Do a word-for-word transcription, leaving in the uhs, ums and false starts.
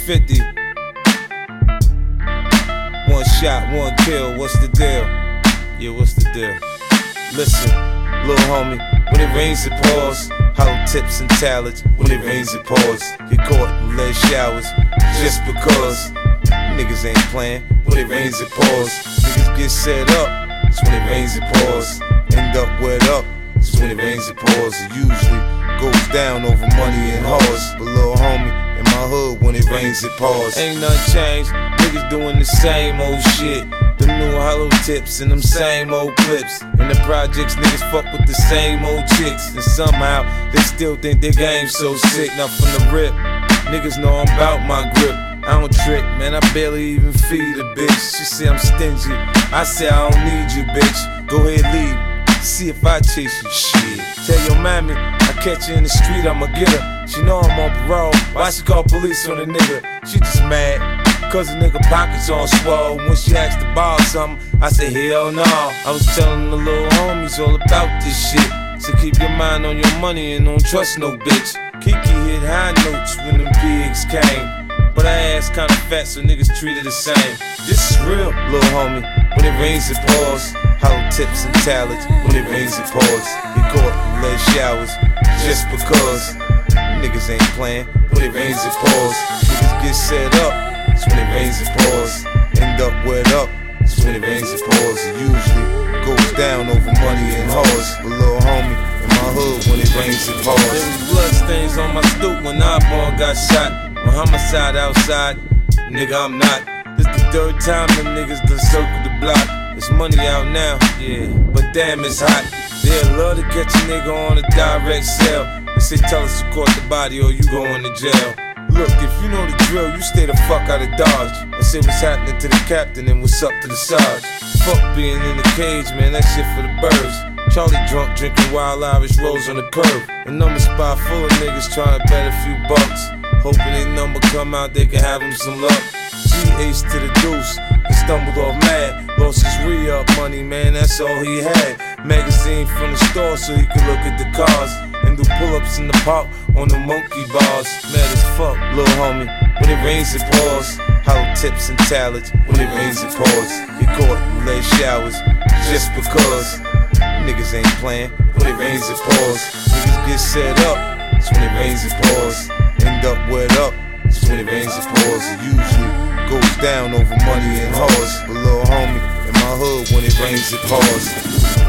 fifty. One shot, one kill, what's the deal? Yeah, what's the deal? Listen, little homie, when it rains it pours. Hollow tips and talents, when it rains it pours. Get caught in lead showers, just because. Niggas ain't playing, when it rains it pours. Niggas get set up, it's when it rains it pours. End up wet up, it's when it rains it pours. It usually goes down over money and hoes. But little homie, in my hood, when it rains it pours. Ain't nothing changed, niggas doing the same old shit. Them new hollow tips and them same old clips. In the projects, niggas fuck with the same old chicks. And somehow, they still think their game's so sick. Now from the rip, niggas know I'm about my grip. I don't trick, man, I barely even feed a bitch. She say I'm stingy, I say I don't need you, bitch. Go ahead, leave, see if I chase you, shit. Tell your mammy, I catch her in the street, I'ma get her. She know I'm on parole, why she call police on a nigga? She just mad, cause the nigga pockets on swole. When she asked to borrow something, I say hell no. I was telling the little homies all about this shit. So keep your mind on your money and don't trust no bitch. Kiki hit high notes when them pigs came. But her ass kinda fat, so niggas treat her the same. This is real, little homie. When it rains, it pours. Hollow tips and talents. When it rains, it pours. Get caught in lead showers, just because. Niggas ain't playing. When it rains, it pours. Niggas get set up. It's when it rains, it pours. End up wet up. It's when it rains, it pours. It usually goes down over money and hoes. But little homie, in my hood, when it rains, it pours. There was blood stains on my stoop when Eyeball got shot. On homicide outside, nigga, I'm not. This the third time them niggas done circled the block. It's money out now, yeah, but damn, it's hot. They'd love to catch a nigga on a direct sale. They say tell us to court the body or you going to jail. Look, if you know the drill, you stay the fuck out of Dodge. I say what's happening to the captain and what's up to the Sarge. Fuck being in the cage, man, that shit for the birds. Charlie drunk, drinking Wild Irish Rose on the curb. A number spot full of niggas trying to bet a few bucks. Hoping their number come out, they can have them some luck. G H to the deuce, he stumbled off mad. Lost his re-up money, man, that's all he had. Magazine from the store so he could look at the cars. And do pull-ups in the park on the monkey bars. Mad as fuck, little homie. When it rains, it pours. Hollow tips and talents. When it rains, it pours. Get caught in lead showers, just because. Niggas ain't playing. When it rains, it pours. Niggas get set up. It's when it rains, it pours. End up wet up. It's when it rains, it pours. It usually goes down over money and hoes. But little homie, in my hood, when it rains, it pours.